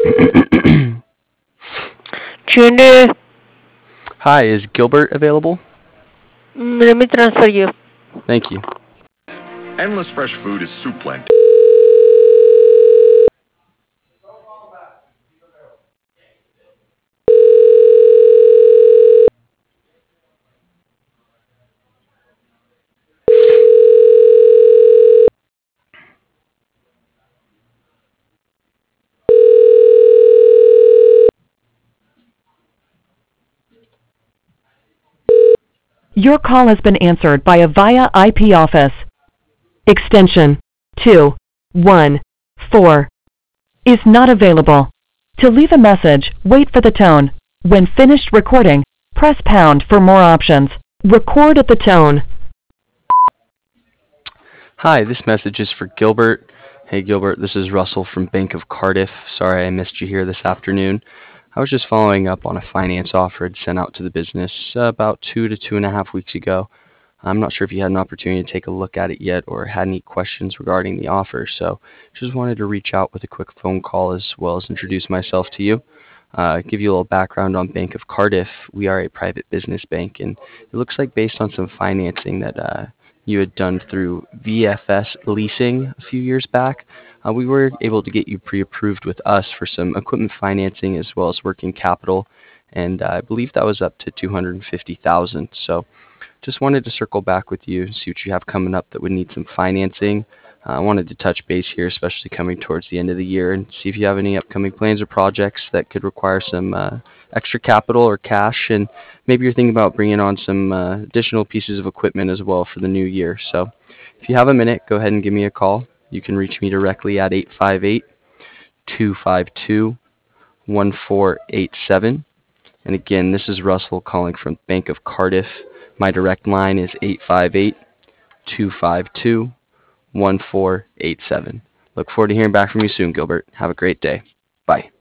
Junior, Hi, is Gilbert available? let me transfer you. Thank you. Endless fresh food is Soupland. Your call has been answered by a VIA IP office. Extension 214 is not available. To leave a message, wait for the tone. When finished recording, press pound for more options. Record at the tone. Hi, this message is for Gilbert. Hey Gilbert, this is Russell from Bank of Cardiff. Sorry I missed you here this afternoon. I was just following up on a finance offer I'd sent out to the business about 2 to 2.5 weeks ago. I'm not sure if you had an opportunity to take a look at it yet or had any questions regarding the offer, so just wanted to reach out with a quick phone call as well as introduce myself to you. Give you a little background on Bank of Cardiff. We are a private business bank, and it looks like based on some financing that you had done through VFS Leasing a few years back, we were able to get you pre-approved with us for some equipment financing as well as working capital, and I believe that was up to 250,000. So just wanted to circle back with you, see what you have coming up that would need some financing. I wanted to touch base here, especially coming towards the end of the year, and see if you have any upcoming plans or projects that could require some extra capital or cash, and maybe you're thinking about bringing on some additional pieces of equipment as well for the new year. So if you have a minute, go ahead and give me a call. You can reach me directly at 858-252-1487. And again, this is Russell calling from Bank of Cardiff. My direct line is 858-252-1487. Look forward to hearing back from you soon, Gilbert. Have a great day. Bye.